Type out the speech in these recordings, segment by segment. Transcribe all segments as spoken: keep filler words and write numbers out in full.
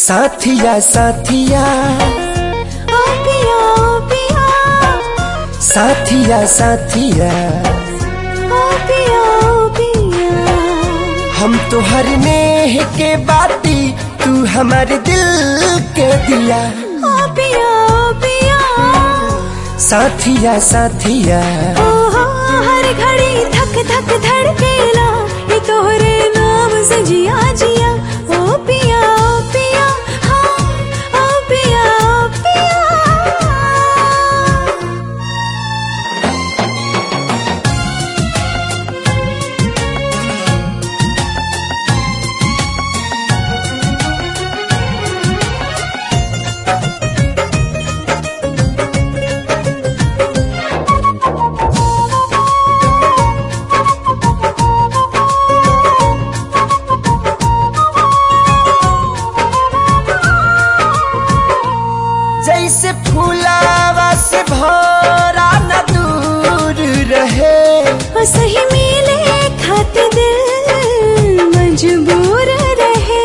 साथिया साथिया ओ पिया ओ पिया, साथिया साथिया ओ पिया ओ पिया। हम तो हर नेह के बाती, तू हमारे दिल के दिया। ओ पिया ओ पिया, साथिया साथिया ओ हो हर घड़ी धक धक धड़केला, ये तोहरे नाम से जिया जिया। ओ पिया ओ पिया, हाँ ओ पिया ओ पिया। जैसे फूलावा से भौरा न दूर रहे, सही मिले खाते दिल मजबूर रहे।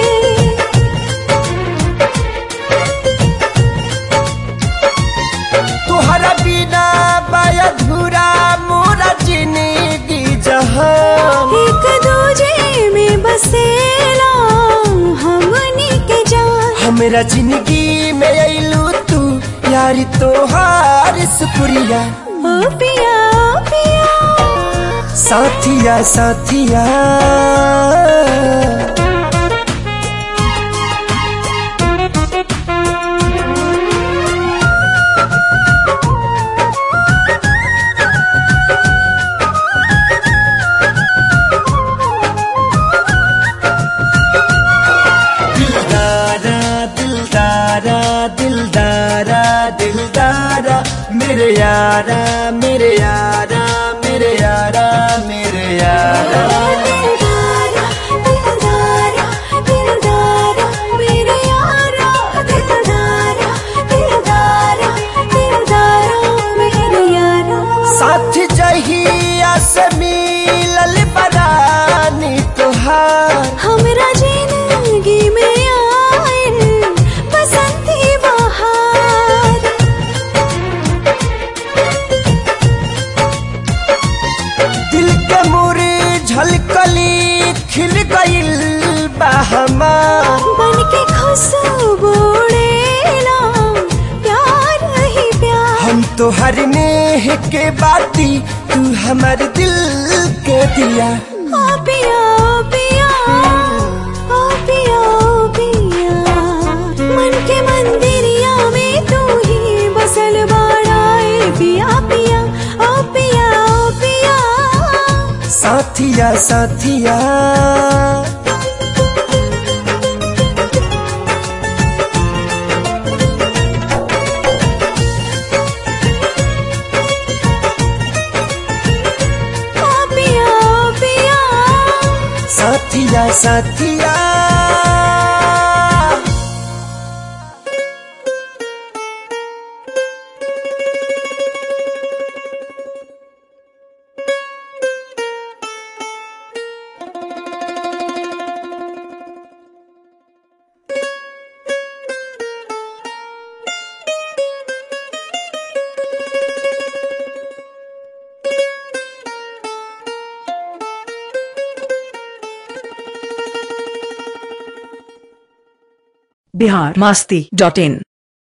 तुहरा बिना बाया धूरा मोरा जिंदगी जहां। एक दूजे में बसेला हमनी के जान, हमरा जिंदगी में अइलू तू यारी, तोहार शुक्रिया। ओ पिया ओ पिया, साथिया साथिया दिलदारा दिलदारा दिलदारा दिलदारा मेरे यारा मेरे यारा मेरे यारा मेरे यारा। दिलदारा दिलदारा दिलदारा मेरे यारा, दिलदारा दिलदारा दिलदारा मेरे यारा। साथ जहिया से मिलल बरानी तोहार, हमरा जिंदगी में आयल बसंती बहार। दिल के मोरे झलकली खिल गइल बा हमार। बन के खुशबू उड़ेला प्यार ही प्यार। हम तो हर नेह के बाती, तू हमारे दिल के दिया। ओ पिया ओ पिया, ओ पिया ओ पिया। मन के मंदिरिया में तू ही बसल बाड़ा, ए पिया पिया ओ पिया ओ पिया। साथिया साथिया ओ पिया ओ पिया, साथिया साथिया बिहार मस्ती डॉट इन।